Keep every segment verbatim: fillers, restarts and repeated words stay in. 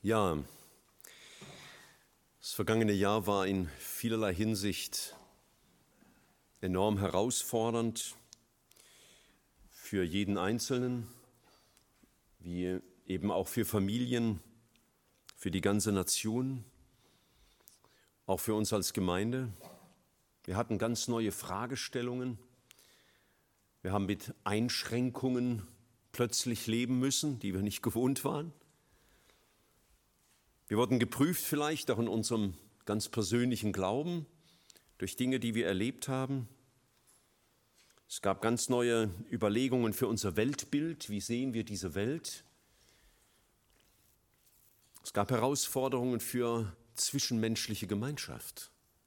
Ja, das vergangene Jahr war in vielerlei Hinsicht enorm herausfordernd für jeden Einzelnen, wie eben auch für Familien, für die ganze Nation, auch für uns als Gemeinde. Wir hatten ganz neue Fragestellungen. Wir haben mit Einschränkungen plötzlich leben müssen, die wir nicht gewohnt waren. Wir wurden geprüft vielleicht auch in unserem ganz persönlichen Glauben durch Dinge, die wir erlebt haben. Es gab ganz neue Überlegungen für unser Weltbild. Wie sehen wir diese Welt? Es gab Herausforderungen für zwischenmenschliche Gemeinschaft.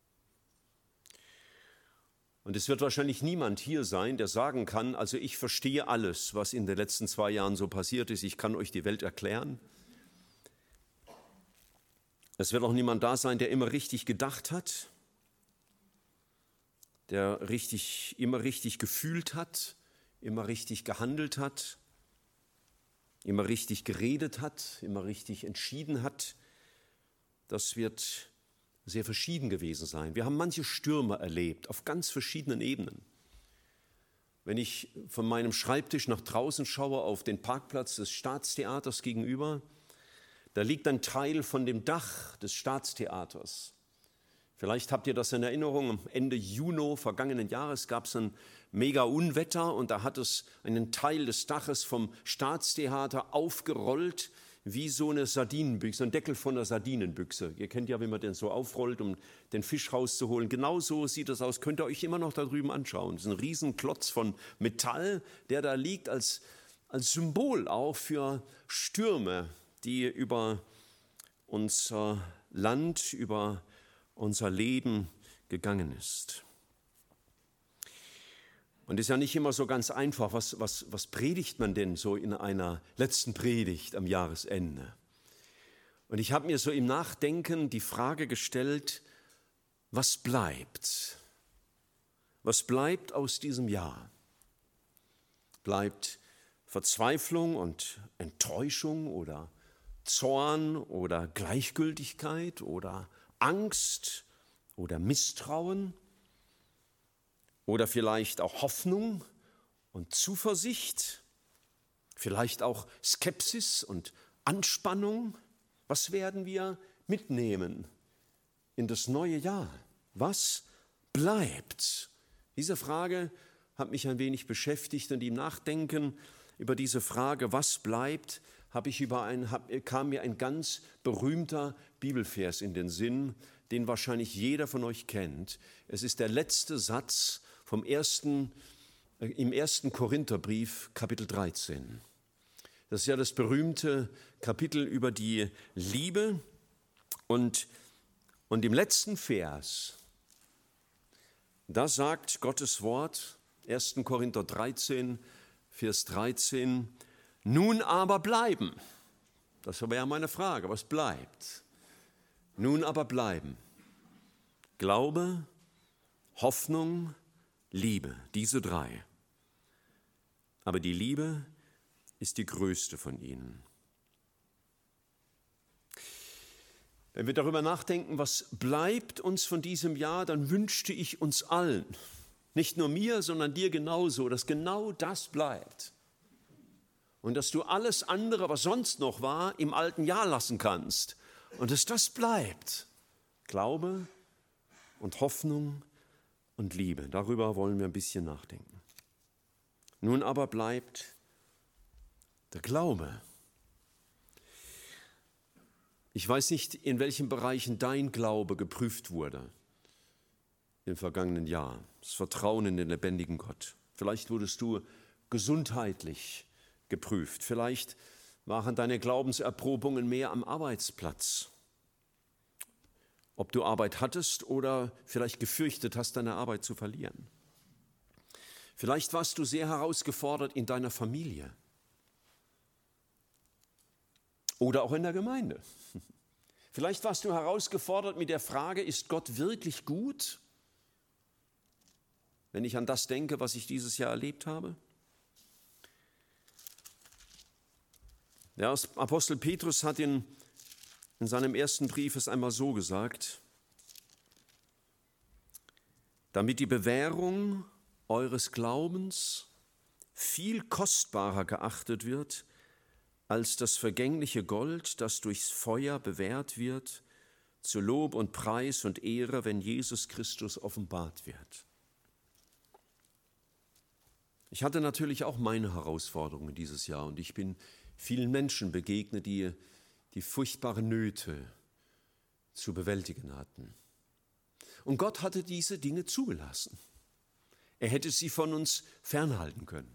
Und es wird wahrscheinlich niemand hier sein, der sagen kann, also ich verstehe alles, was in den letzten zwei Jahren so passiert ist. Ich kann euch die Welt erklären. Es wird auch niemand da sein, der immer richtig gedacht hat, der richtig, immer richtig gefühlt hat, immer richtig gehandelt hat, immer richtig geredet hat, immer richtig entschieden hat. Das wird sehr verschieden gewesen sein. Wir haben manche Stürme erlebt, auf ganz verschiedenen Ebenen. Wenn ich von meinem Schreibtisch nach draußen schaue auf den Parkplatz des Staatstheaters gegenüber, da liegt ein Teil von dem Dach des Staatstheaters. Vielleicht habt ihr das in Erinnerung, Ende Juni vergangenen Jahres gab es ein Mega-Unwetter und da hat es einen Teil des Daches vom Staatstheater aufgerollt, wie so eine Sardinenbüchse, ein Deckel von einer Sardinenbüchse. Ihr kennt ja, wie man den so aufrollt, um den Fisch rauszuholen. Genau so sieht das aus, könnt ihr euch immer noch da drüben anschauen. Das ist ein Riesenklotz von Metall, der da liegt als, als Symbol auch für Stürme, die über unser Land, über unser Leben gegangen ist. Und es ist ja nicht immer so ganz einfach, was, was, was predigt man denn so in einer letzten Predigt am Jahresende? Und ich habe mir so im Nachdenken die Frage gestellt, was bleibt? Was bleibt aus diesem Jahr? Bleibt Verzweiflung und Enttäuschung oder Zorn oder Gleichgültigkeit oder Angst oder Misstrauen oder vielleicht auch Hoffnung und Zuversicht, vielleicht auch Skepsis und Anspannung. Was werden wir mitnehmen in das neue Jahr? Was bleibt? Diese Frage hat mich ein wenig beschäftigt und im Nachdenken über diese Frage, was bleibt, habe ich über ein, hab, kam mir ein ganz berühmter Bibelvers in den Sinn, den wahrscheinlich jeder von euch kennt. Es ist der letzte Satz vom ersten, äh, im ersten Korintherbrief, Kapitel dreizehn. Das ist ja das berühmte Kapitel über die Liebe. Und, und im letzten Vers, da sagt Gottes Wort, ersten Korinther dreizehn, Vers dreizehn, nun aber bleiben. Das wäre ja meine Frage, was bleibt? Nun aber bleiben. Glaube, Hoffnung, Liebe, diese drei. Aber die Liebe ist die größte von ihnen. Wenn wir darüber nachdenken, was bleibt uns von diesem Jahr, dann wünschte ich uns allen, nicht nur mir, sondern dir genauso, dass genau das bleibt. Und dass du alles andere, was sonst noch war, im alten Jahr lassen kannst. Und dass das bleibt. Glaube und Hoffnung und Liebe. Darüber wollen wir ein bisschen nachdenken. Nun aber bleibt der Glaube. Ich weiß nicht, in welchen Bereichen dein Glaube geprüft wurde im vergangenen Jahr. Das Vertrauen in den lebendigen Gott. Vielleicht wurdest du gesundheitlich geprüft. Vielleicht waren deine Glaubenserprobungen mehr am Arbeitsplatz. Ob du Arbeit hattest oder vielleicht gefürchtet hast, deine Arbeit zu verlieren. Vielleicht warst du sehr herausgefordert in deiner Familie oder auch in der Gemeinde. Vielleicht warst du herausgefordert mit der Frage, ist Gott wirklich gut? Wenn ich an das denke, was ich dieses Jahr erlebt habe. Der Apostel Petrus hat in in seinem ersten Brief ist einmal so gesagt: Damit die Bewährung eures Glaubens viel kostbarer geachtet wird als das vergängliche Gold, das durchs Feuer bewährt wird, zu Lob und Preis und Ehre, wenn Jesus Christus offenbart wird. Ich hatte natürlich auch meine Herausforderungen dieses Jahr und ich bin vielen Menschen begegnet, die, die furchtbare Nöte zu bewältigen hatten. Und Gott hatte diese Dinge zugelassen. Er hätte sie von uns fernhalten können.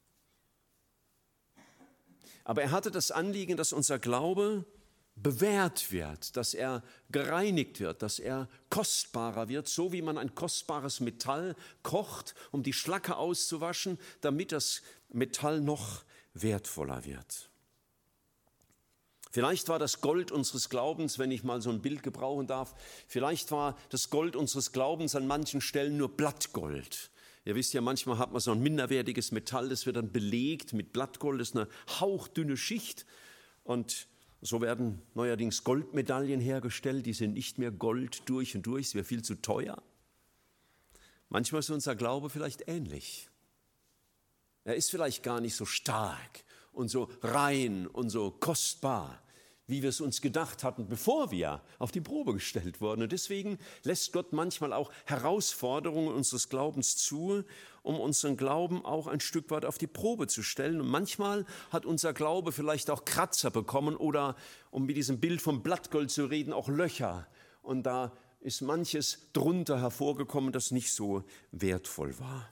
Aber er hatte das Anliegen, dass unser Glaube bewährt wird, dass er gereinigt wird, dass er kostbarer wird, so wie man ein kostbares Metall kocht, um die Schlacke auszuwaschen, damit das Metall noch wertvoller wird. Vielleicht war das Gold unseres Glaubens, wenn ich mal so ein Bild gebrauchen darf, vielleicht war das Gold unseres Glaubens an manchen Stellen nur Blattgold. Ihr wisst ja, manchmal hat man so ein minderwertiges Metall, das wird dann belegt mit Blattgold, das ist eine hauchdünne Schicht. Und so werden neuerdings Goldmedaillen hergestellt, die sind nicht mehr Gold durch und durch, es wäre viel zu teuer. Manchmal ist unser Glaube vielleicht ähnlich. Er ist vielleicht gar nicht so stark und so rein und so kostbar, wie wir es uns gedacht hatten, bevor wir auf die Probe gestellt wurden. Und deswegen lässt Gott manchmal auch Herausforderungen unseres Glaubens zu, um unseren Glauben auch ein Stück weit auf die Probe zu stellen. Und manchmal hat unser Glaube vielleicht auch Kratzer bekommen oder, um mit diesem Bild vom Blattgold zu reden, auch Löcher. Und da ist manches drunter hervorgekommen, das nicht so wertvoll war.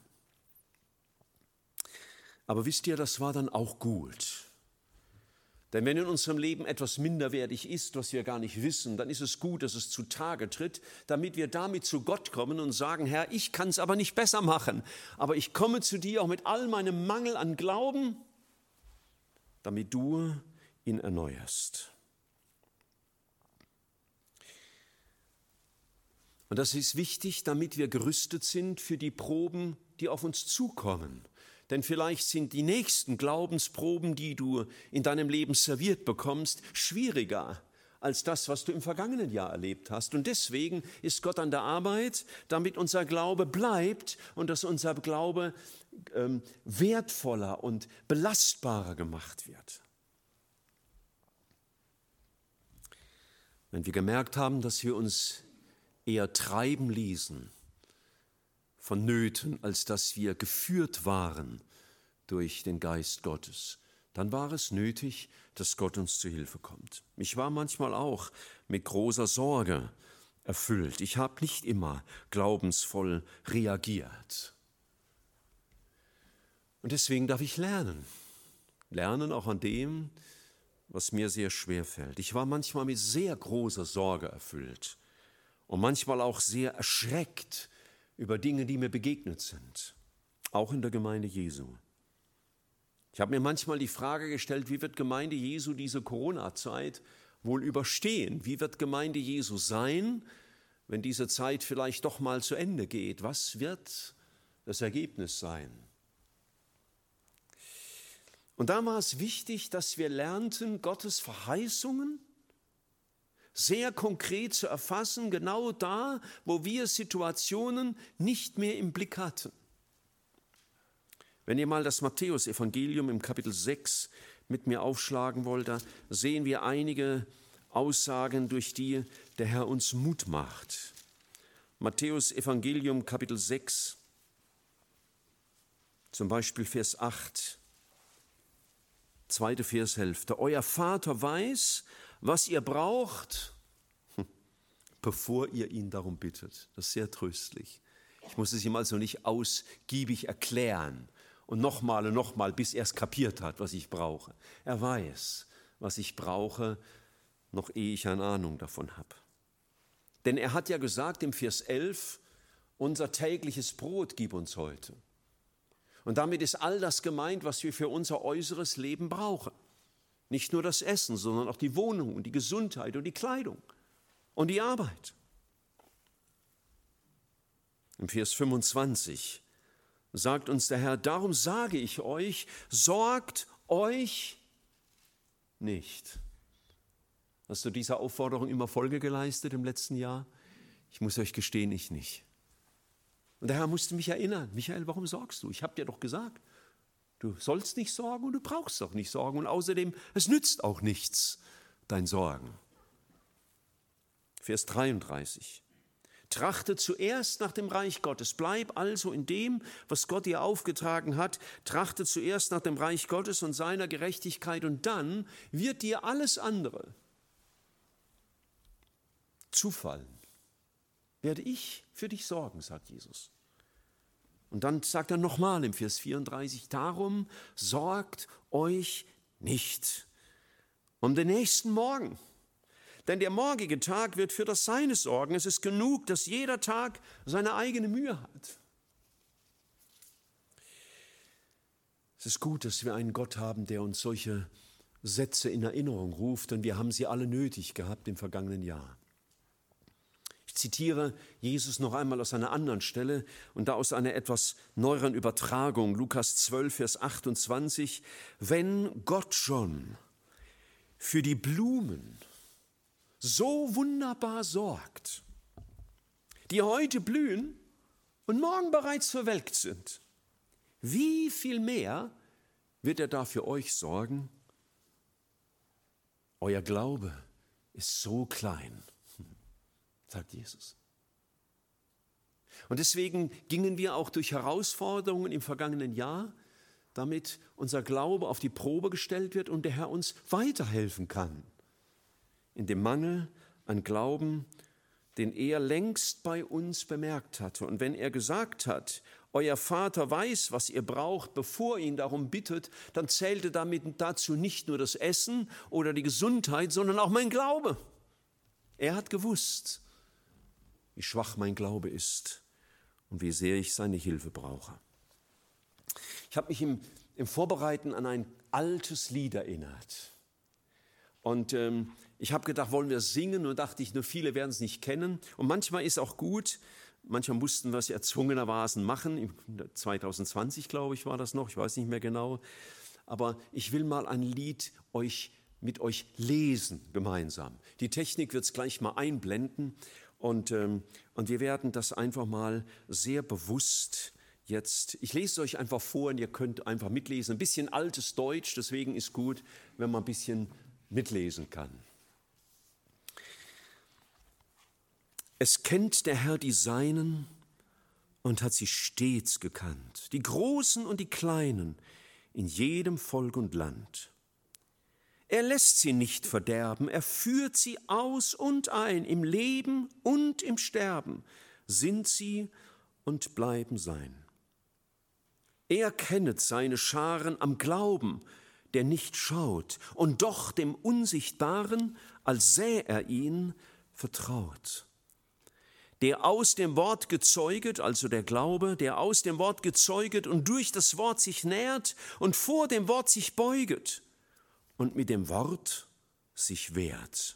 Aber wisst ihr, das war dann auch gut. Denn wenn in unserem Leben etwas minderwertig ist, was wir gar nicht wissen, dann ist es gut, dass es zutage tritt, damit wir damit zu Gott kommen und sagen: Herr, ich kann es aber nicht besser machen, aber ich komme zu dir auch mit all meinem Mangel an Glauben, damit du ihn erneuerst. Und das ist wichtig, damit wir gerüstet sind für die Proben, die auf uns zukommen. Denn vielleicht sind die nächsten Glaubensproben, die du in deinem Leben serviert bekommst, schwieriger als das, was du im vergangenen Jahr erlebt hast. Und deswegen ist Gott an der Arbeit, damit unser Glaube bleibt und dass unser Glaube ähm, wertvoller und belastbarer gemacht wird. Wenn wir gemerkt haben, dass wir uns eher treiben ließen von Nöten, als dass wir geführt waren durch den Geist Gottes, dann war es nötig, dass Gott uns zu Hilfe kommt. Ich war manchmal auch mit großer Sorge erfüllt. Ich habe nicht immer glaubensvoll reagiert. Und deswegen darf ich lernen. Lernen auch an dem, was mir sehr schwer fällt. Ich war manchmal mit sehr großer Sorge erfüllt und manchmal auch sehr erschreckt über Dinge, die mir begegnet sind, auch in der Gemeinde Jesu. Ich habe mir manchmal die Frage gestellt, wie wird Gemeinde Jesu diese Corona-Zeit wohl überstehen? Wie wird Gemeinde Jesu sein, wenn diese Zeit vielleicht doch mal zu Ende geht? Was wird das Ergebnis sein? Und da war es wichtig, dass wir lernten, Gottes Verheißungen sehr konkret zu erfassen, genau da, wo wir Situationen nicht mehr im Blick hatten. Wenn ihr mal das Matthäus-Evangelium im Kapitel sechs mit mir aufschlagen wollt, da sehen wir einige Aussagen, durch die der Herr uns Mut macht. Matthäus-Evangelium Kapitel sechs, zum Beispiel Vers acht, zweite Vershälfte. Euer Vater weiß, was ihr braucht, bevor ihr ihn darum bittet. Das ist sehr tröstlich. Ich muss es ihm also nicht ausgiebig erklären und nochmal und nochmal, bis er es kapiert hat, was ich brauche. Er weiß, was ich brauche, noch ehe ich eine Ahnung davon habe. Denn er hat ja gesagt im Vers elf, unser tägliches Brot gib uns heute. Und damit ist all das gemeint, was wir für unser äußeres Leben brauchen. Nicht nur das Essen, sondern auch die Wohnung und die Gesundheit und die Kleidung und die Arbeit. Im Vers fünfundzwanzig sagt uns der Herr, darum sage ich euch, sorgt euch nicht. Hast du dieser Aufforderung immer Folge geleistet im letzten Jahr? Ich muss euch gestehen, ich nicht. Und der Herr musste mich erinnern, Michael, warum sorgst du? Ich habe dir doch gesagt, du sollst nicht sorgen und du brauchst auch nicht sorgen. Und außerdem, es nützt auch nichts, dein Sorgen. Vers dreiunddreißig. Trachte zuerst nach dem Reich Gottes. Bleib also in dem, was Gott dir aufgetragen hat. Trachte zuerst nach dem Reich Gottes und seiner Gerechtigkeit und dann wird dir alles andere zufallen. Werde ich für dich sorgen, sagt Jesus. Und dann sagt er nochmal im Vers vierunddreißig, darum sorgt euch nicht um den nächsten Morgen. Denn der morgige Tag wird für das Seine sorgen. Es ist genug, dass jeder Tag seine eigene Mühe hat. Es ist gut, dass wir einen Gott haben, der uns solche Sätze in Erinnerung ruft, denn wir haben sie alle nötig gehabt im vergangenen Jahr. Ich zitiere Jesus noch einmal aus einer anderen Stelle und da aus einer etwas neueren Übertragung, Lukas zwölf, Vers achtundzwanzig. Wenn Gott schon für die Blumen so wunderbar sorgt, die heute blühen und morgen bereits verwelkt sind, wie viel mehr wird er da für euch sorgen? Euer Glaube ist so klein, sagt Jesus. Und deswegen gingen wir auch durch Herausforderungen im vergangenen Jahr, damit unser Glaube auf die Probe gestellt wird und der Herr uns weiterhelfen kann. In dem Mangel an Glauben, den er längst bei uns bemerkt hatte. Und wenn er gesagt hat, euer Vater weiß, was ihr braucht, bevor ihr ihn darum bittet, dann zählte damit dazu nicht nur das Essen oder die Gesundheit, sondern auch mein Glaube. Er hat gewusst, wie schwach mein Glaube ist und wie sehr ich seine Hilfe brauche. Ich habe mich im, im Vorbereiten an ein altes Lied erinnert. Und ähm, ich habe gedacht, wollen wir singen? Und dachte ich, nur viele werden es nicht kennen. Und manchmal ist auch gut, manchmal mussten wir es erzwungenermaßen machen. zwanzig zwanzig, glaube ich, war das noch, ich weiß nicht mehr genau. Aber ich will mal ein Lied euch, mit euch lesen gemeinsam. Die Technik wird es gleich mal einblenden. Und, ähm, und wir werden das einfach mal sehr bewusst jetzt, ich lese es euch einfach vor und ihr könnt einfach mitlesen. Ein bisschen altes Deutsch, deswegen ist gut, wenn man ein bisschen mitlesen kann. Es kennt der Herr die Seinen und hat sie stets gekannt, die Großen und die Kleinen in jedem Volk und Land. Er lässt sie nicht verderben, er führt sie aus und ein, im Leben und im Sterben sind sie und bleiben sein. Er kennet seine Scharen am Glauben, der nicht schaut und doch dem Unsichtbaren, als sähe er ihn, vertraut. Der aus dem Wort gezeuget, also der Glaube, der aus dem Wort gezeuget und durch das Wort sich nährt und vor dem Wort sich beuget und mit dem Wort sich wehrt.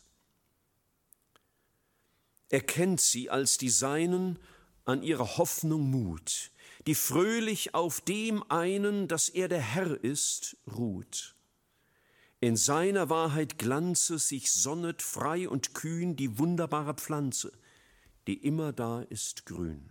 Er kennt sie als die Seinen an ihrer Hoffnung Mut, die fröhlich auf dem einen, dass er der Herr ist, ruht. In seiner Wahrheit Glanze sich sonnet frei und kühn die wunderbare Pflanze, die immer da ist grün.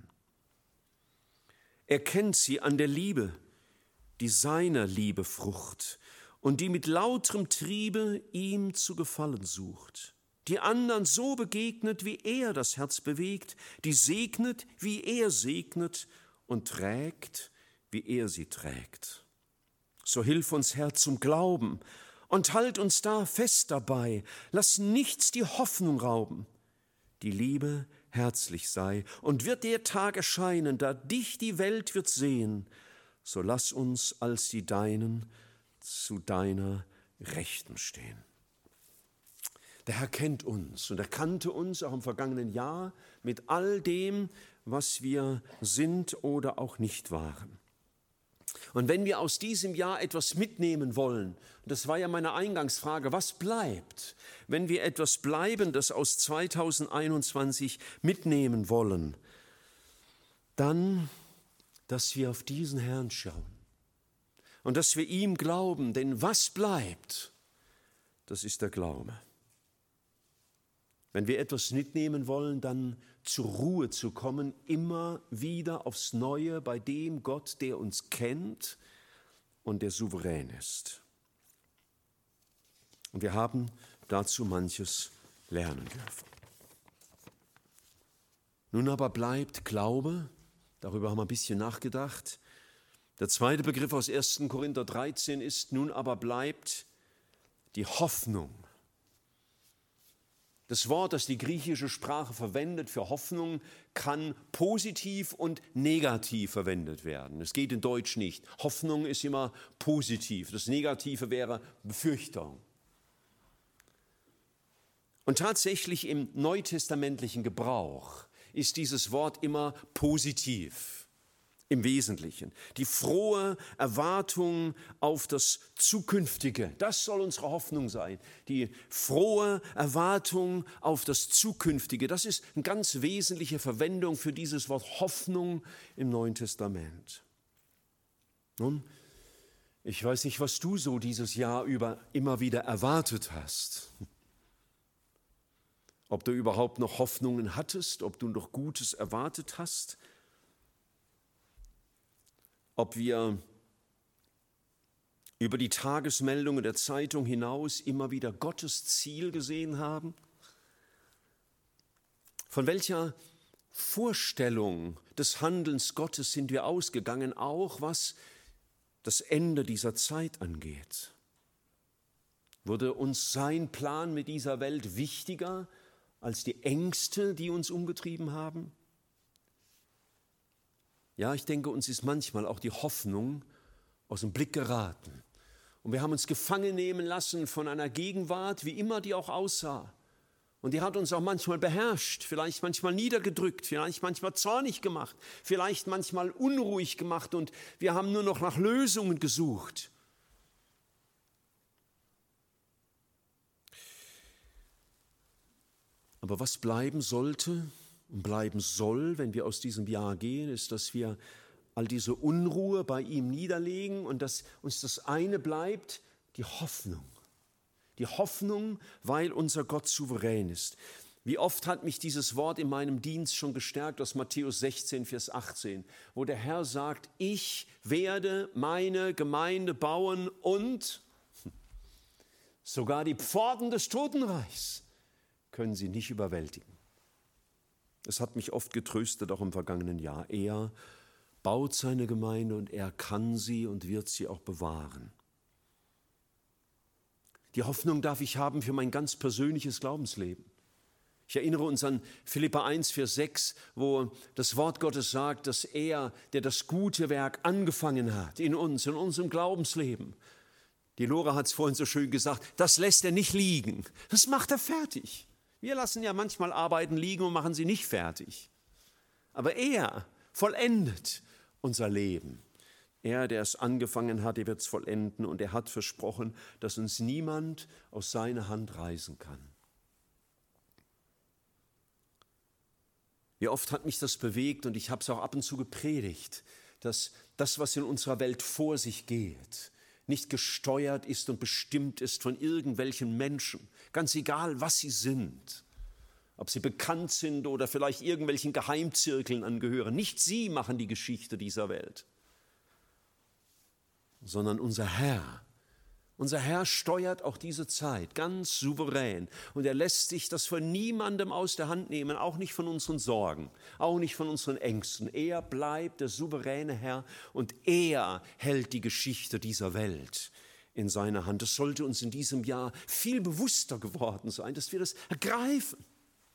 Er kennt sie an der Liebe, die seiner Liebe Frucht und die mit lauterem Triebe ihm zu gefallen sucht, die anderen so begegnet, wie er das Herz bewegt, die segnet, wie er segnet und trägt, wie er sie trägt. So hilf uns, Herr, zum Glauben und halt uns da fest dabei, lass nichts die Hoffnung rauben, die Liebe herzlich sei und wird der Tag erscheinen, da dich die Welt wird sehen, so lass uns als die Deinen zu deiner Rechten stehen. Der Herr kennt uns und er kannte uns auch im vergangenen Jahr mit all dem, was wir sind oder auch nicht waren. Und wenn wir aus diesem Jahr etwas mitnehmen wollen, das war ja meine Eingangsfrage, was bleibt, wenn wir etwas Bleibendes aus zweitausendeinundzwanzig mitnehmen wollen, dann, dass wir auf diesen Herrn schauen und dass wir ihm glauben, denn was bleibt, das ist der Glaube. wenn wir etwas mitnehmen wollen, dann zur Ruhe zu kommen, immer wieder aufs Neue bei dem Gott, der uns kennt und der souverän ist. Und wir haben dazu manches lernen dürfen. Nun aber bleibt Glaube, darüber haben wir ein bisschen nachgedacht. Der zweite Begriff aus ersten Korinther dreizehn ist, nun aber bleibt die Hoffnung. Das Wort, das die griechische Sprache verwendet für Hoffnung, kann positiv und negativ verwendet werden. Es geht in Deutsch nicht. Hoffnung ist immer positiv. Das Negative wäre Befürchtung. Und tatsächlich im neutestamentlichen Gebrauch ist dieses Wort immer positiv. Im Wesentlichen. Die frohe Erwartung auf das Zukünftige, das soll unsere Hoffnung sein. Die frohe Erwartung auf das Zukünftige, das ist eine ganz wesentliche Verwendung für dieses Wort Hoffnung im Neuen Testament. Nun, ich weiß nicht, was du so dieses Jahr über immer wieder erwartet hast. Ob du überhaupt noch Hoffnungen hattest, ob du noch Gutes erwartet hast, ob wir über die Tagesmeldungen der Zeitung hinaus immer wieder Gottes Ziel gesehen haben? Von welcher Vorstellung des Handelns Gottes sind wir ausgegangen, auch was das Ende dieser Zeit angeht? Wurde uns sein Plan mit dieser Welt wichtiger als die Ängste, die uns umgetrieben haben? Ja, ich denke, uns ist manchmal auch die Hoffnung aus dem Blick geraten. Und wir haben uns gefangen nehmen lassen von einer Gegenwart, wie immer die auch aussah. Und die hat uns auch manchmal beherrscht, vielleicht manchmal niedergedrückt, vielleicht manchmal zornig gemacht, vielleicht manchmal unruhig gemacht und wir haben nur noch nach Lösungen gesucht. Aber was bleiben sollte und bleiben soll, wenn wir aus diesem Jahr gehen, ist, dass wir all diese Unruhe bei ihm niederlegen und dass uns das eine bleibt, die Hoffnung. Die Hoffnung, weil unser Gott souverän ist. Wie oft hat mich dieses Wort in meinem Dienst schon gestärkt aus Matthäus sechzehn, Vers achtzehn, wo der Herr sagt, ich werde meine Gemeinde bauen und sogar die Pforten des Totenreichs können sie nicht überwältigen. Es hat mich oft getröstet, auch im vergangenen Jahr. Er baut seine Gemeinde und er kann sie und wird sie auch bewahren. Die Hoffnung darf ich haben für mein ganz persönliches Glaubensleben. Ich erinnere uns an Philipper eins, Vers sechs, wo das Wort Gottes sagt, dass er, der das gute Werk angefangen hat in uns, in unserem Glaubensleben. Die Lora hat es vorhin so schön gesagt, das lässt er nicht liegen, das macht er fertig. Wir lassen ja manchmal Arbeiten liegen und machen sie nicht fertig. Aber er vollendet unser Leben. Er, der es angefangen hat, er wird es vollenden und er hat versprochen, dass uns niemand aus seiner Hand reißen kann. Wie oft hat mich das bewegt und ich habe es auch ab und zu gepredigt, dass das, was in unserer Welt vor sich geht, nicht gesteuert ist und bestimmt ist von irgendwelchen Menschen, ganz egal, was sie sind, ob sie bekannt sind oder vielleicht irgendwelchen Geheimzirkeln angehören. Nicht sie machen die Geschichte dieser Welt, sondern unser Herr. Unser Herr steuert auch diese Zeit ganz souverän und er lässt sich das von niemandem aus der Hand nehmen, auch nicht von unseren Sorgen, auch nicht von unseren Ängsten. Er bleibt der souveräne Herr und er hält die Geschichte dieser Welt in seiner Hand. Es sollte uns in diesem Jahr viel bewusster geworden sein, dass wir das ergreifen.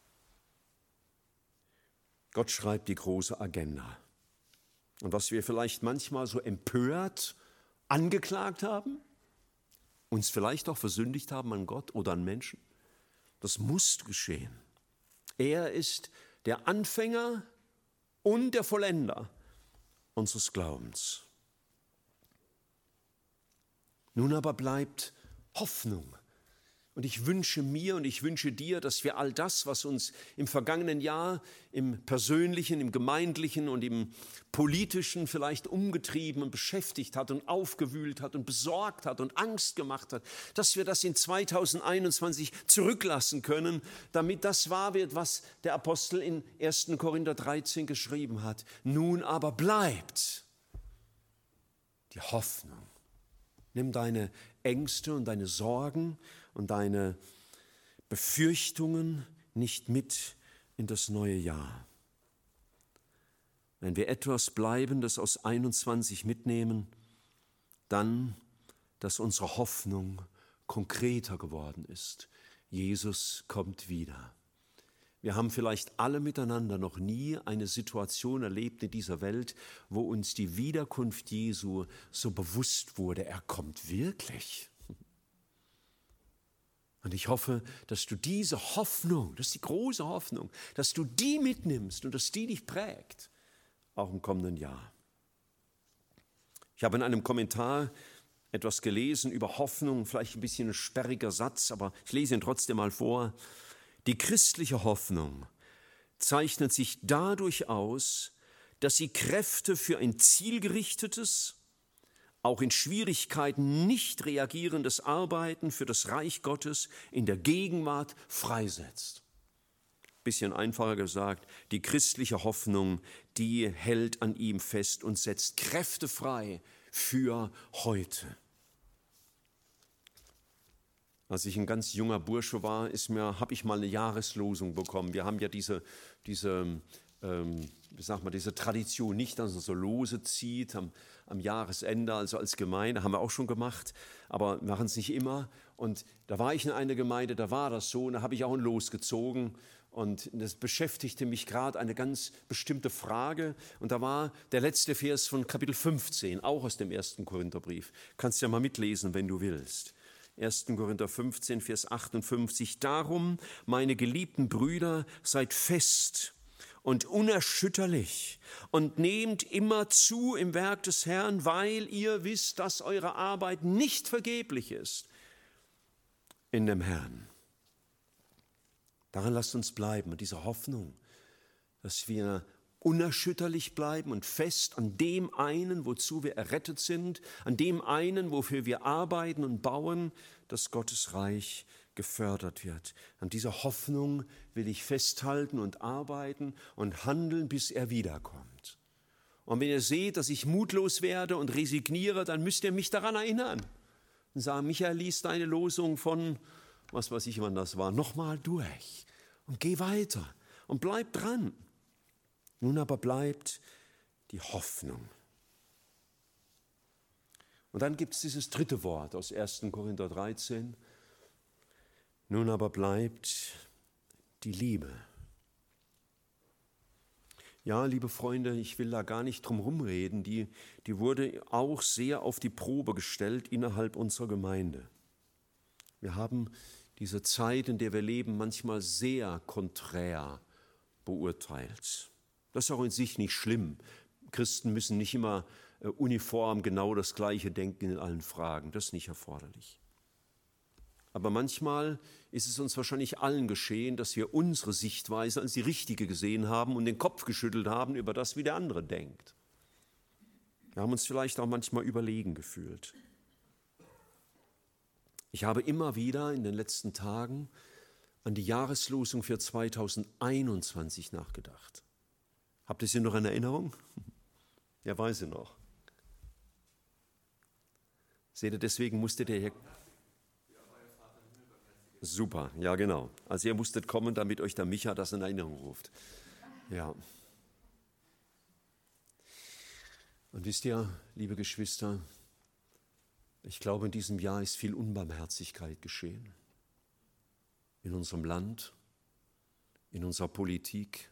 Gott schreibt die große Agenda. Und was wir vielleicht manchmal so empört angeklagt haben, uns vielleicht auch versündigt haben an Gott oder an Menschen, das muss geschehen. Er ist der Anfänger und der Vollender unseres Glaubens. Nun aber bleibt Hoffnung. Und ich wünsche mir und ich wünsche dir, dass wir all das, was uns im vergangenen Jahr im Persönlichen, im Gemeindlichen und im Politischen vielleicht umgetrieben und beschäftigt hat und aufgewühlt hat und besorgt hat und Angst gemacht hat, dass wir das in zweitausendeinundzwanzig zurücklassen können, damit das wahr wird, was der Apostel in ersten Korinther dreizehn geschrieben hat. Nun aber bleibt die Hoffnung. Nimm deine Ängste und deine Sorgen und deine Befürchtungen nicht mit in das neue Jahr. Wenn wir etwas Bleibendes aus einundzwanzig mitnehmen, dann, dass unsere Hoffnung konkreter geworden ist. Jesus kommt wieder. Wir haben vielleicht alle miteinander noch nie eine Situation erlebt in dieser Welt, wo uns die Wiederkunft Jesu so bewusst wurde, er kommt wirklich. Und ich hoffe, dass du diese Hoffnung, das ist die große Hoffnung, dass du die mitnimmst und dass die dich prägt, auch im kommenden Jahr. Ich habe in einem Kommentar etwas gelesen über Hoffnung, vielleicht ein bisschen ein sperriger Satz, aber ich lese ihn trotzdem mal vor. Die christliche Hoffnung zeichnet sich dadurch aus, dass sie Kräfte für ein zielgerichtetes, auch in Schwierigkeiten nicht reagierendes Arbeiten für das Reich Gottes in der Gegenwart freisetzt. Bisschen einfacher gesagt, die christliche Hoffnung, die hält an ihm fest und setzt Kräfte frei für heute. Als ich ein ganz junger Bursche war, ist mir, habe ich mal eine Jahreslosung bekommen. Wir haben ja diese, diese, ähm, wie sagt man, diese Tradition nicht, dass man so Lose zieht am, am Jahresende, also als Gemeinde, haben wir auch schon gemacht, aber machen es nicht immer. Und da war ich in einer Gemeinde, da war das so, und da habe ich auch ein Los gezogen. Und das beschäftigte mich gerade eine ganz bestimmte Frage. Und da war der letzte Vers von Kapitel fünfzehn, auch aus dem ersten Korintherbrief. Kannst ja mal mitlesen, wenn du willst. ersten Korinther fünfzehn, Vers achtundfünfzig. Darum, meine geliebten Brüder, seid fest und unerschütterlich und nehmt immer zu im Werk des Herrn, weil ihr wisst, dass eure Arbeit nicht vergeblich ist in dem Herrn. Daran lasst uns bleiben, und diese Hoffnung, dass wir unerschütterlich bleiben und fest an dem einen, wozu wir errettet sind, an dem einen, wofür wir arbeiten und bauen, dass Gottes Reich gefördert wird. An dieser Hoffnung will ich festhalten und arbeiten und handeln, bis er wiederkommt. Und wenn ihr seht, dass ich mutlos werde und resigniere, dann müsst ihr mich daran erinnern und sagen, Michael, lies deine Losung von, was weiß ich, wann das war, nochmal durch und geh weiter und bleib dran. Nun aber bleibt die Hoffnung. Und dann gibt es dieses dritte Wort aus ersten Korinther dreizehn. Nun aber bleibt die Liebe. Ja, liebe Freunde, ich will da gar nicht drum rumreden. Die, die wurde auch sehr auf die Probe gestellt innerhalb unserer Gemeinde. Wir haben diese Zeit, in der wir leben, manchmal sehr konträr beurteilt. Das ist auch in sich nicht schlimm. Christen müssen nicht immer äh, uniform genau das Gleiche denken in allen Fragen. Das ist nicht erforderlich. Aber manchmal ist es uns wahrscheinlich allen geschehen, dass wir unsere Sichtweise als die richtige gesehen haben und den Kopf geschüttelt haben über das, wie der andere denkt. Wir haben uns vielleicht auch manchmal überlegen gefühlt. Ich habe immer wieder in den letzten Tagen an die Jahreslosung für zweitausendeinundzwanzig nachgedacht. Habt ihr sie noch in Erinnerung? Ja, weiß ich noch. Seht ihr, deswegen musstet ihr hier... Super, ja genau. Also ihr musstet kommen, damit euch der Micha das in Erinnerung ruft. Ja. Und wisst ihr, liebe Geschwister, ich glaube, in diesem Jahr ist viel Unbarmherzigkeit geschehen. In unserem Land, in unserer Politik,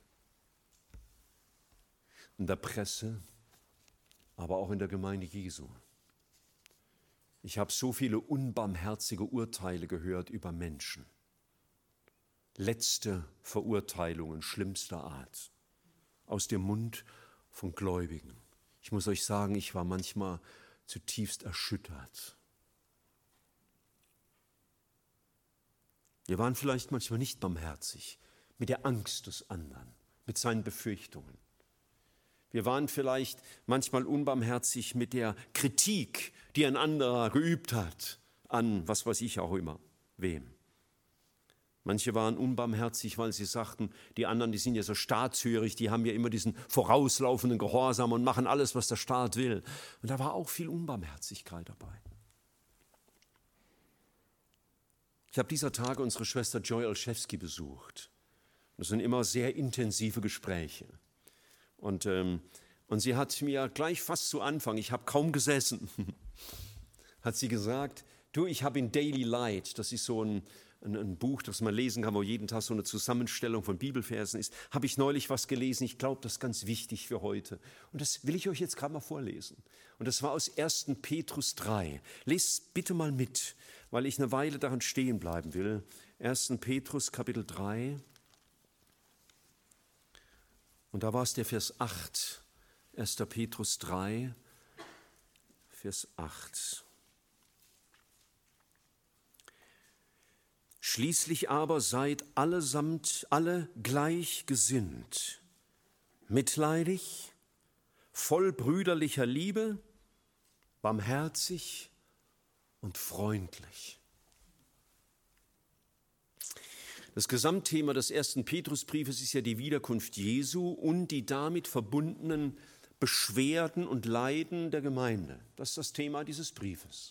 in der Presse, aber auch in der Gemeinde Jesu. Ich habe so viele unbarmherzige Urteile gehört über Menschen. Letzte Verurteilungen schlimmster Art aus dem Mund von Gläubigen. Ich muss euch sagen, ich war manchmal zutiefst erschüttert. Wir waren vielleicht manchmal nicht barmherzig mit der Angst des anderen, mit seinen Befürchtungen. Wir waren vielleicht manchmal unbarmherzig mit der Kritik, die ein anderer geübt hat, an was weiß ich auch immer, wem. Manche waren unbarmherzig, weil sie sagten, die anderen, die sind ja so staatshörig, die haben ja immer diesen vorauslaufenden Gehorsam und machen alles, was der Staat will. Und da war auch viel Unbarmherzigkeit dabei. Ich habe dieser Tage unsere Schwester Joy Olszewski besucht. Das sind immer sehr intensive Gespräche. Und, ähm, und sie hat mir gleich fast zu Anfang, ich habe kaum gesessen, hat sie gesagt, du, ich habe in Daily Light, das ist so ein, ein, ein Buch, das man lesen kann, wo jeden Tag so eine Zusammenstellung von Bibelversen ist, habe ich neulich was gelesen, ich glaube, das ist ganz wichtig für heute. Und das will ich euch jetzt gerade mal vorlesen. Und das war aus ersten Petrus drei. Lest bitte mal mit, weil ich eine Weile daran stehen bleiben will. ersten Petrus Kapitel drei. Und da war es der Vers acht, erster Petrus drei, Vers acht. Schließlich aber seid allesamt alle gleichgesinnt, mitleidig, voll brüderlicher Liebe, barmherzig und freundlich. Das Gesamtthema des ersten Petrusbriefes ist ja die Wiederkunft Jesu und die damit verbundenen Beschwerden und Leiden der Gemeinde. Das ist das Thema dieses Briefes.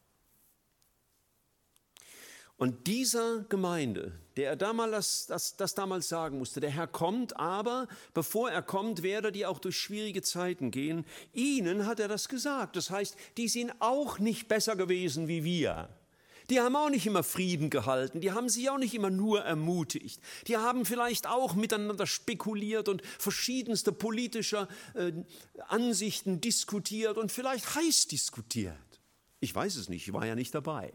Und dieser Gemeinde, der er damals, das, das damals sagen musste, der Herr kommt, aber bevor er kommt, werde die auch durch schwierige Zeiten gehen. Ihnen hat er das gesagt. Das heißt, die sind auch nicht besser gewesen wie wir. Die haben auch nicht immer Frieden gehalten, die haben sich auch nicht immer nur ermutigt. Die haben vielleicht auch miteinander spekuliert und verschiedenste politische äh, Ansichten diskutiert und vielleicht heiß diskutiert. Ich weiß es nicht, ich war ja nicht dabei.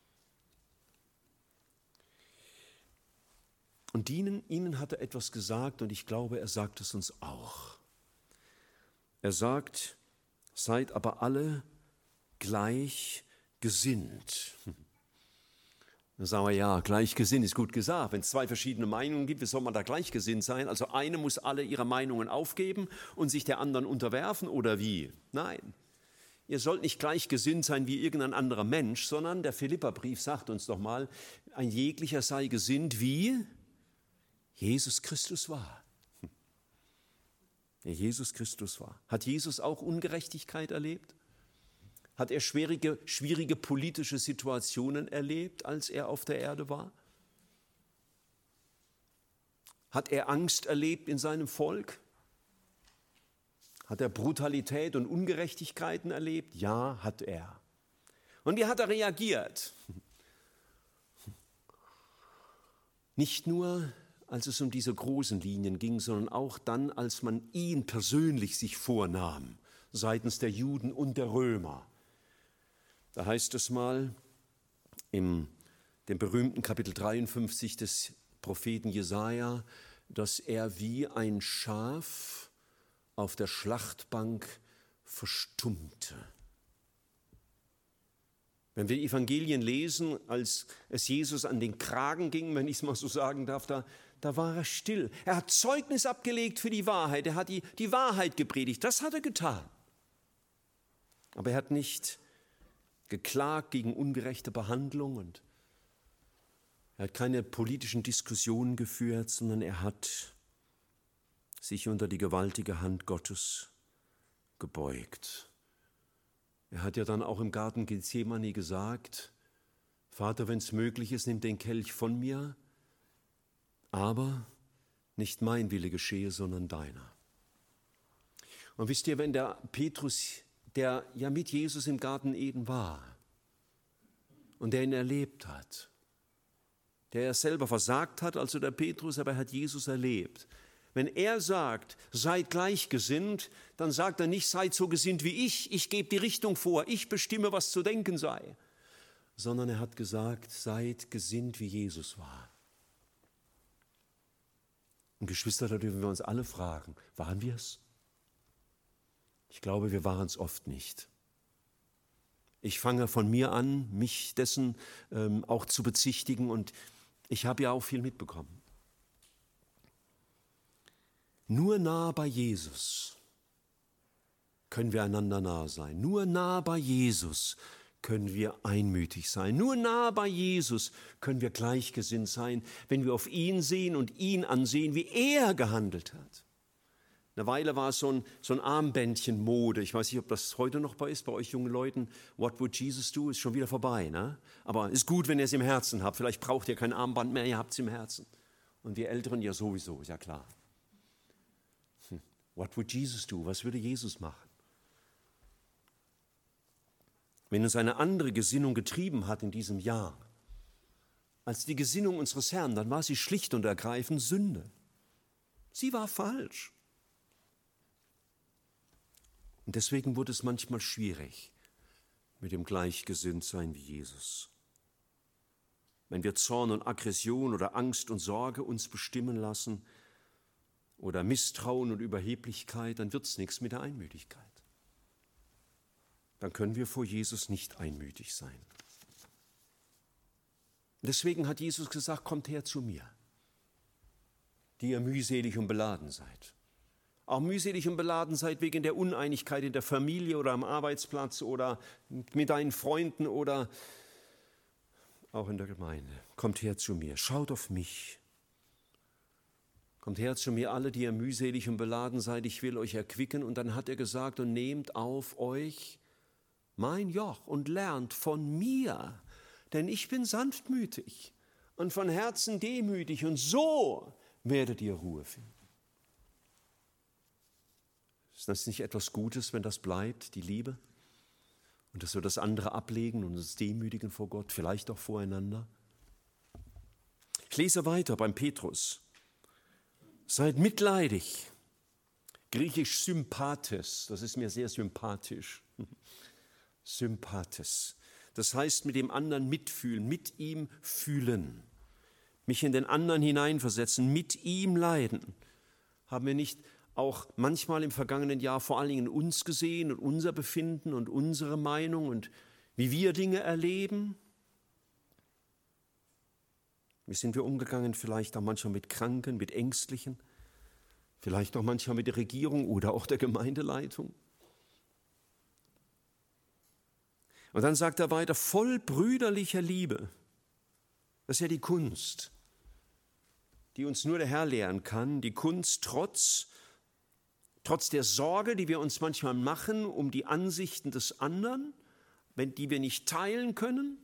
Und ihnen, ihnen hat er etwas gesagt und ich glaube, er sagt es uns auch. Er sagt, seid aber alle gleich gesinnt. Dann sagen wir, ja, gleichgesinnt ist gut gesagt. Wenn es zwei verschiedene Meinungen gibt, wie soll man da gleichgesinnt sein? Also eine muss alle ihre Meinungen aufgeben und sich der anderen unterwerfen oder wie? Nein, ihr sollt nicht gleichgesinnt sein wie irgendein anderer Mensch, sondern der Philipperbrief sagt uns doch mal, ein jeglicher sei gesinnt wie Jesus Christus war. Wie Jesus Christus war. Hat Jesus auch Ungerechtigkeit erlebt? Hat er schwierige, schwierige politische Situationen erlebt, als er auf der Erde war? Hat er Angst erlebt in seinem Volk? Hat er Brutalität und Ungerechtigkeiten erlebt? Ja, hat er. Und wie hat er reagiert? Nicht nur, als es um diese großen Linien ging, sondern auch dann, als man ihn persönlich sich vornahm, seitens der Juden und der Römer. Da heißt es mal in dem berühmten Kapitel dreiundfünfzig des Propheten Jesaja, dass er wie ein Schaf auf der Schlachtbank verstummte. Wenn wir die Evangelien lesen, als es Jesus an den Kragen ging, wenn ich es mal so sagen darf, da, da war er still. Er hat Zeugnis abgelegt für die Wahrheit, er hat die, die Wahrheit gepredigt, das hat er getan. Aber er hat nicht geklagt gegen ungerechte Behandlung und er hat keine politischen Diskussionen geführt, sondern er hat sich unter die gewaltige Hand Gottes gebeugt. Er hat ja dann auch im Garten Gethsemane gesagt, Vater, wenn es möglich ist, nimm den Kelch von mir, aber nicht mein Wille geschehe, sondern deiner. Und wisst ihr, wenn der Petrus, der ja mit Jesus im Garten Eden war und der ihn erlebt hat, der er selber versagt hat, also der Petrus, aber er hat Jesus erlebt. Wenn er sagt, seid gleichgesinnt, dann sagt er nicht, seid so gesinnt wie ich, ich gebe die Richtung vor, ich bestimme, was zu denken sei, sondern er hat gesagt, seid gesinnt, wie Jesus war. Und Geschwister, da dürfen wir uns alle fragen, waren wir es? Ich glaube, wir waren es oft nicht. Ich fange von mir an, mich dessen ähm, auch zu bezichtigen und Ich habe ja auch viel mitbekommen. Nur nah bei Jesus können wir einander nah sein. Nur nah bei Jesus können wir einmütig sein. Nur nah bei Jesus können wir gleichgesinnt sein, wenn wir auf ihn sehen und ihn ansehen, wie er gehandelt hat. Eine Weile war es so ein, so ein Armbändchen-Mode. Ich weiß nicht, ob das heute noch bei ist, bei euch jungen Leuten. What would Jesus do? Ist schon wieder vorbei. Ne? Aber ist gut, wenn ihr es im Herzen habt. Vielleicht braucht ihr kein Armband mehr, ihr habt es im Herzen. Und wir Älteren ja sowieso, ist ja klar. Hm. What would Jesus do? Was würde Jesus machen? Wenn uns eine andere Gesinnung getrieben hat in diesem Jahr, als die Gesinnung unseres Herrn, dann war sie schlicht und ergreifend Sünde. Sie war falsch. Und deswegen wurde es manchmal schwierig mit dem Gleichgesinntsein wie Jesus. Wenn wir Zorn und Aggression oder Angst und Sorge uns bestimmen lassen oder Misstrauen und Überheblichkeit, dann wird es nichts mit der Einmütigkeit. Dann können wir vor Jesus nicht einmütig sein. Deswegen hat Jesus gesagt, kommt her zu mir, die ihr mühselig und beladen seid. Auch mühselig und beladen seid wegen der Uneinigkeit in der Familie oder am Arbeitsplatz oder mit deinen Freunden oder auch in der Gemeinde. Kommt her zu mir, schaut auf mich. Kommt her zu mir, alle, die ihr mühselig und beladen seid, ich will euch erquicken. Und dann hat er gesagt, und nehmt auf euch mein Joch und lernt von mir, denn ich bin sanftmütig und von Herzen demütig und so werdet ihr Ruhe finden. Ist das nicht etwas Gutes, wenn das bleibt, die Liebe? Und dass wir das andere ablegen und uns demütigen vor Gott, vielleicht auch voreinander? Ich lese weiter beim Petrus. Seid mitleidig. Griechisch Sympathes, das ist mir sehr sympathisch. Sympathes. Das heißt, mit dem anderen mitfühlen, mit ihm fühlen. Mich in den anderen hineinversetzen, mit ihm leiden. Haben wir nicht auch manchmal im vergangenen Jahr vor allen Dingen uns gesehen und unser Befinden und unsere Meinung und wie wir Dinge erleben? Wie sind wir umgegangen, vielleicht auch manchmal mit Kranken, mit Ängstlichen, vielleicht auch manchmal mit der Regierung oder auch der Gemeindeleitung? Und dann sagt er weiter, voll brüderlicher Liebe. Das ist ja die Kunst, die uns nur der Herr lehren kann, die Kunst trotz Trotz der Sorge, die wir uns manchmal machen um die Ansichten des anderen, wenn die wir nicht teilen können,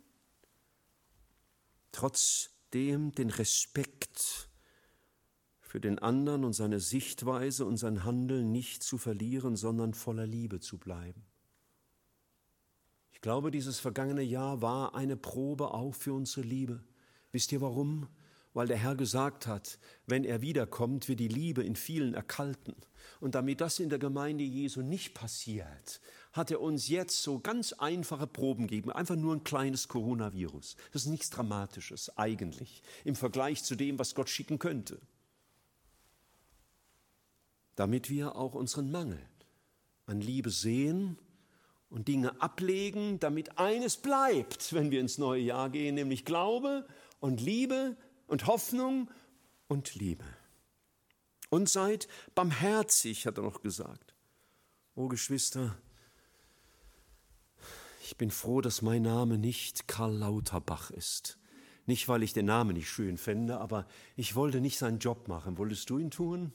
trotzdem den Respekt für den anderen und seine Sichtweise und sein Handeln nicht zu verlieren, sondern voller Liebe zu bleiben. Ich glaube, dieses vergangene Jahr war eine Probe auch für unsere Liebe. Wisst ihr warum? Weil der Herr gesagt hat, wenn er wiederkommt, wird die Liebe in vielen erkalten. Und damit das in der Gemeinde Jesu nicht passiert, hat er uns jetzt so ganz einfache Proben gegeben. Einfach nur ein kleines Coronavirus. Das ist nichts Dramatisches eigentlich im Vergleich zu dem, was Gott schicken könnte. Damit wir auch unseren Mangel an Liebe sehen und Dinge ablegen, damit eines bleibt, wenn wir ins neue Jahr gehen, nämlich Glaube und Liebe und Hoffnung und Liebe. Und seid barmherzig, hat er noch gesagt. Oh Geschwister, ich bin froh, dass mein Name nicht Karl Lauterbach ist. Nicht, weil ich den Namen nicht schön fände, aber ich wollte nicht seinen Job machen. Wolltest du ihn tun?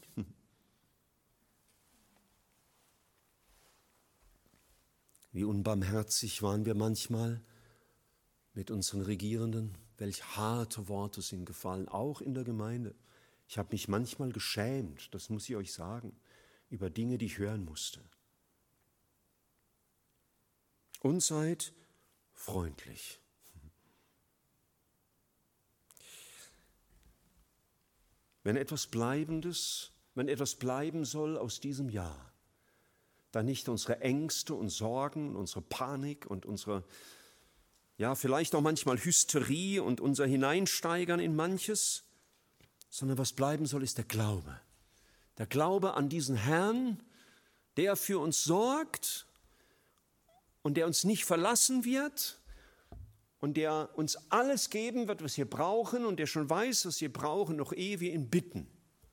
Wie unbarmherzig waren wir manchmal mit unseren Regierenden. Welch harte Worte sind gefallen, auch in der Gemeinde. Ich habe mich manchmal geschämt, das muss ich euch sagen, über Dinge, die ich hören musste. Und seid freundlich. Wenn etwas Bleibendes, wenn etwas bleiben soll aus diesem Jahr, dann nicht unsere Ängste und Sorgen, unsere Panik und unsere ja, vielleicht auch manchmal Hysterie und unser Hineinsteigern in manches, sondern was bleiben soll, ist der Glaube. Der Glaube an diesen Herrn, der für uns sorgt und der uns nicht verlassen wird und der uns alles geben wird, was wir brauchen und der schon weiß, was wir brauchen, noch ehe wir ihn bitten.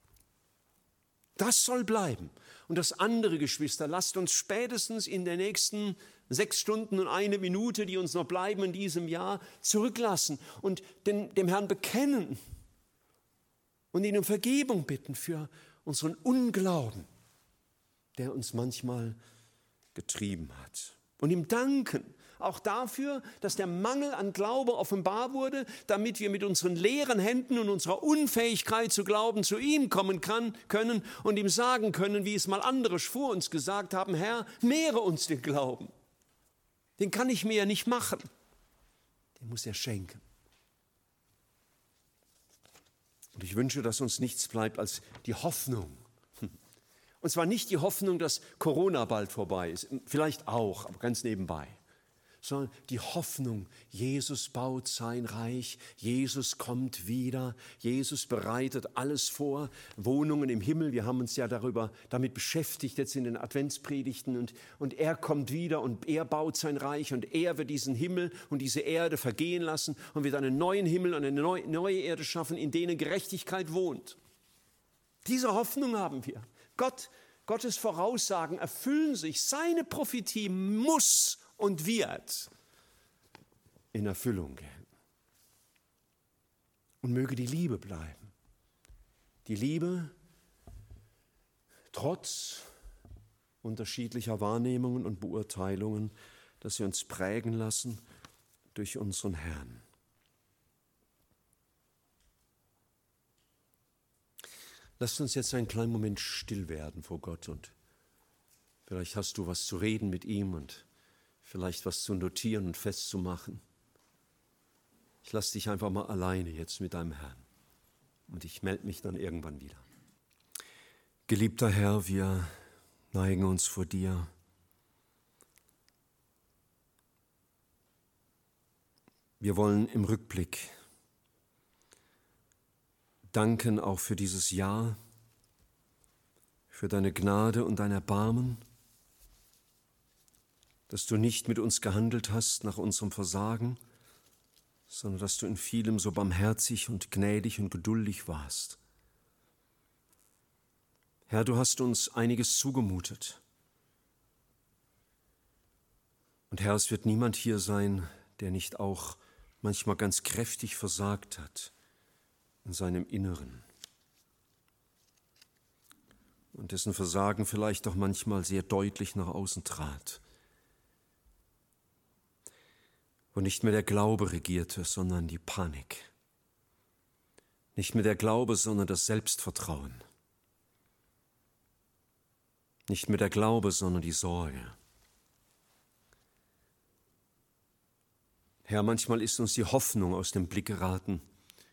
Das soll bleiben. Und das andere, Geschwister, lasst uns spätestens in den nächsten sechs Stunden und eine Minute, die uns noch bleiben in diesem Jahr, zurücklassen und den, dem Herrn bekennen und ihn um Vergebung bitten für unseren Unglauben, der uns manchmal getrieben hat. Und ihm danken, auch dafür, dass der Mangel an Glaube offenbar wurde, damit wir mit unseren leeren Händen und unserer Unfähigkeit zu glauben zu ihm kommen kann, können und ihm sagen können, wie es mal andere vor uns gesagt haben, Herr, mehre uns den Glauben. Den kann ich mir ja nicht machen, den muss er schenken. Und ich wünsche, dass uns nichts bleibt als die Hoffnung. Und zwar nicht die Hoffnung, dass Corona bald vorbei ist, vielleicht auch, aber ganz nebenbei, sondern die Hoffnung, Jesus baut sein Reich, Jesus kommt wieder, Jesus bereitet alles vor, Wohnungen im Himmel, wir haben uns ja darüber, damit beschäftigt jetzt in den Adventspredigten und, und er kommt wieder und er baut sein Reich und er wird diesen Himmel und diese Erde vergehen lassen und wird einen neuen Himmel und eine neue, neue Erde schaffen, in denen Gerechtigkeit wohnt. Diese Hoffnung haben wir. Gott, Gottes Voraussagen erfüllen sich, seine Prophetie muss und wird in Erfüllung gehen. Und möge die Liebe bleiben. Die Liebe trotz unterschiedlicher Wahrnehmungen und Beurteilungen, dass sie uns prägen lassen durch unseren Herrn. Lasst uns jetzt einen kleinen Moment still werden vor Gott und vielleicht hast du was zu reden mit ihm und vielleicht was zu notieren und festzumachen. Ich lasse dich einfach mal alleine jetzt mit deinem Herrn und ich melde mich dann irgendwann wieder. Geliebter Herr, wir neigen uns vor dir. Wir wollen im Rückblick danken auch für dieses Jahr, für deine Gnade und dein Erbarmen, dass du nicht mit uns gehandelt hast nach unserem Versagen, sondern dass du in vielem so barmherzig und gnädig und geduldig warst. Herr, du hast uns einiges zugemutet. Und Herr, es wird niemand hier sein, der nicht auch manchmal ganz kräftig versagt hat in seinem Inneren. Und dessen Versagen vielleicht auch manchmal sehr deutlich nach außen trat. Wo nicht mehr der Glaube regierte, sondern die Panik. Nicht mehr der Glaube, sondern das Selbstvertrauen. Nicht mehr der Glaube, sondern die Sorge. Herr, manchmal ist uns die Hoffnung aus dem Blick geraten.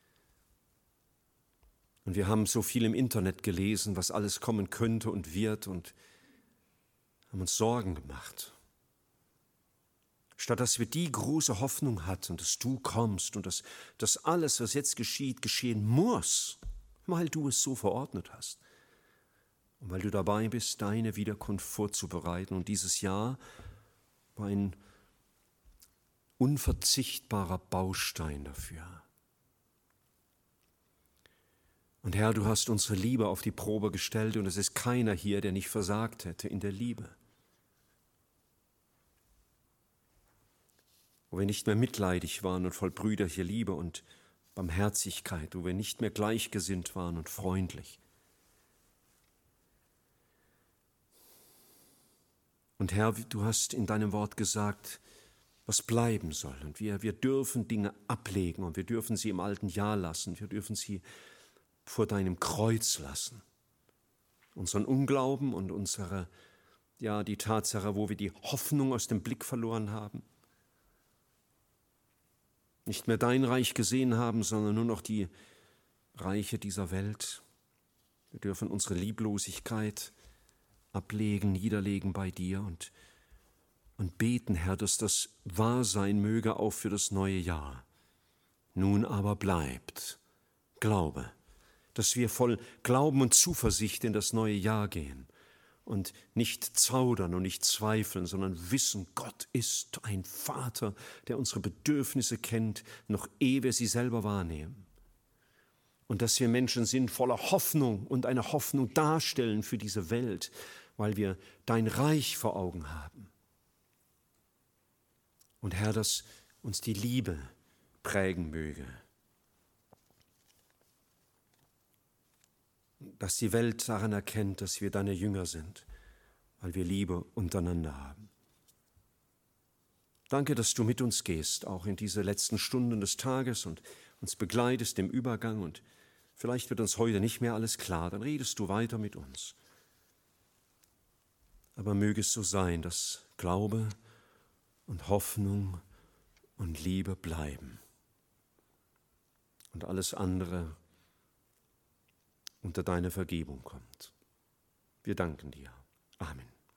Und wir haben so viel im Internet gelesen, was alles kommen könnte und wird und haben uns Sorgen gemacht. Statt dass wir die große Hoffnung hatten, dass du kommst und dass, dass alles, was jetzt geschieht, geschehen muss, weil du es so verordnet hast. Und weil du dabei bist, deine Wiederkunft vorzubereiten. Und dieses Jahr war ein unverzichtbarer Baustein dafür. Und Herr, du hast unsere Liebe auf die Probe gestellt und es ist keiner hier, der nicht versagt hätte in der Liebe. Wo wir nicht mehr mitleidig waren und voll brüderlicher Liebe und Barmherzigkeit, wo wir nicht mehr gleichgesinnt waren und freundlich. Und Herr, du hast in deinem Wort gesagt, was bleiben soll. Und wir, wir dürfen Dinge ablegen und wir dürfen sie im alten Jahr lassen. Wir dürfen sie vor deinem Kreuz lassen. Unseren Unglauben und unsere, ja, die Tatsache, wo wir die Hoffnung aus dem Blick verloren haben. Nicht mehr dein Reich gesehen haben, sondern nur noch die Reiche dieser Welt. Wir dürfen unsere Lieblosigkeit ablegen, niederlegen bei dir und, und beten, Herr, dass das wahr sein möge auch für das neue Jahr. Nun aber bleibt Glaube, dass wir voll Glauben und Zuversicht in das neue Jahr gehen und nicht zaudern und nicht zweifeln, sondern wissen, Gott ist ein Vater, der unsere Bedürfnisse kennt, noch ehe wir sie selber wahrnehmen. Und dass wir Menschen sind voller Hoffnung und eine Hoffnung darstellen für diese Welt, weil wir dein Reich vor Augen haben. Und Herr, dass uns die Liebe prägen möge. Dass die Welt daran erkennt, dass wir deine Jünger sind, weil wir Liebe untereinander haben. Danke, dass du mit uns gehst, auch in diese letzten Stunden des Tages und uns begleitest im Übergang. Und vielleicht wird uns heute nicht mehr alles klar, dann redest du weiter mit uns. Aber möge es so sein, dass Glaube und Hoffnung und Liebe bleiben und alles andere unter deine Vergebung kommt. Wir danken dir. Amen.